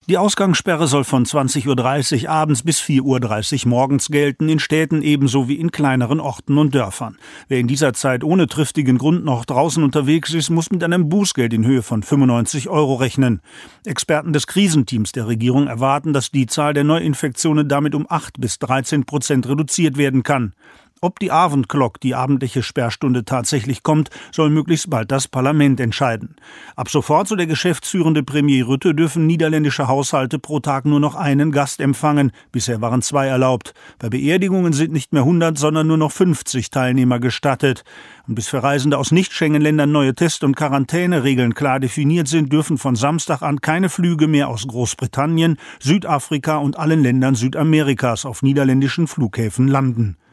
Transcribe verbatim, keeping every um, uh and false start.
Die Ausgangssperre soll von zwanzig Uhr dreißig abends bis vier Uhr dreißig morgens gelten, in Städten ebenso wie in kleineren Orten und Dörfern. Wer in dieser Zeit ohne triftigen Grund noch draußen unterwegs ist, muss mit einem Bußgeld in Höhe von fünfundneunzig Euro rechnen. Experten des Krisenteams der Regierung erwarten, dass die Zahl der Neuinfektionen damit um acht bis dreizehn Prozent reduziert werden kann. Ob die Avondklok, die abendliche Sperrstunde, tatsächlich kommt, soll möglichst bald das Parlament entscheiden. Ab sofort, so der geschäftsführende Premier Rutte, dürfen niederländische Haushalte pro Tag nur noch einen Gast empfangen. Bisher waren zwei erlaubt. Bei Beerdigungen sind nicht mehr hundert, sondern nur noch fünfzig Teilnehmer gestattet. Und bis für Reisende aus Nicht-Schengen-Ländern neue Test- und Quarantäneregeln klar definiert sind, dürfen von Samstag an keine Flüge mehr aus Großbritannien, Südafrika und allen Ländern Südamerikas auf niederländischen Flughäfen landen.